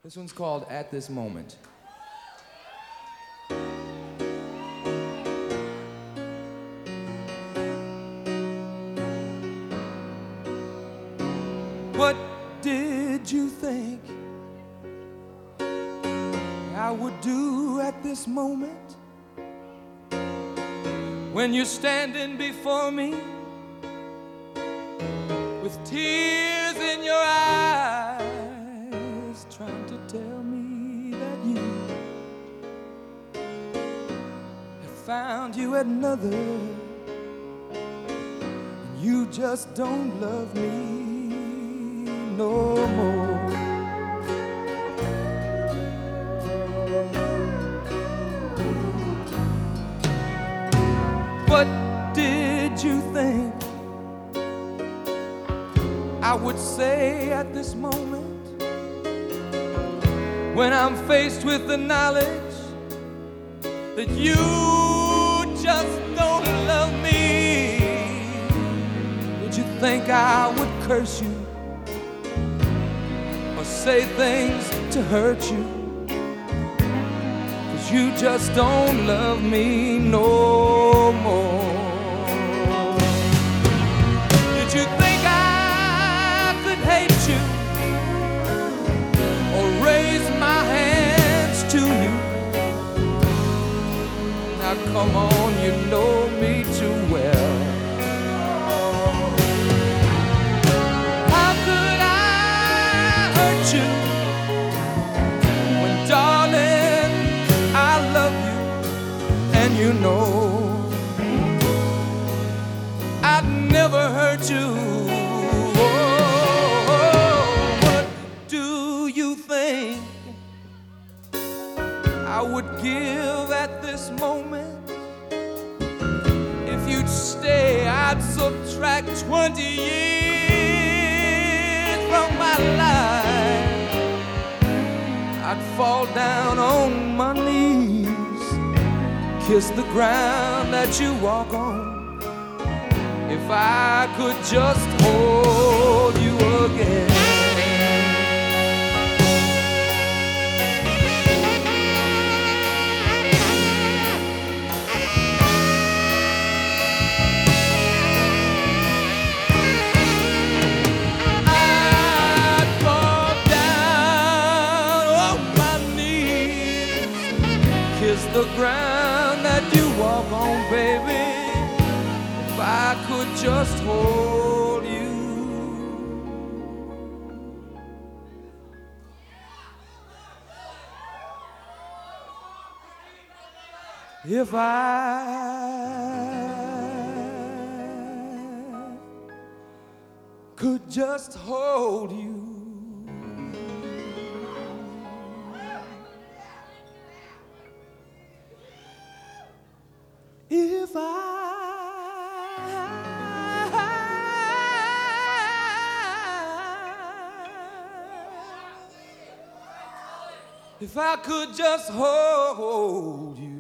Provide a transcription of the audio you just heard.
This one's called At This Moment. What did you think I would do at this moment when you're standing before me with tears in your eyes, trying to tell me that you have found you another and you just don't love me no more. What did you think I would say at this moment when I'm faced with the knowledge that you just don't love me? Did you think I would curse you or say things to hurt you? 'Cause you just don't love me no more. Did you think I could hate you or raise my hands to you? Now come on, you know me too well. How could I hurt you when, darling, I love you and you know I'd never hurt you? Oh, what do you think I would give at this moment? If you'd stay, I'd subtract 20 years from my life. I'd fall down on my knees, kiss the ground that you walk on, if I could just hold you again. I'd fall down on my knees, kiss the ground that you walk on, baby, if I could just hold you. If I could just hold you. If I could just hold you.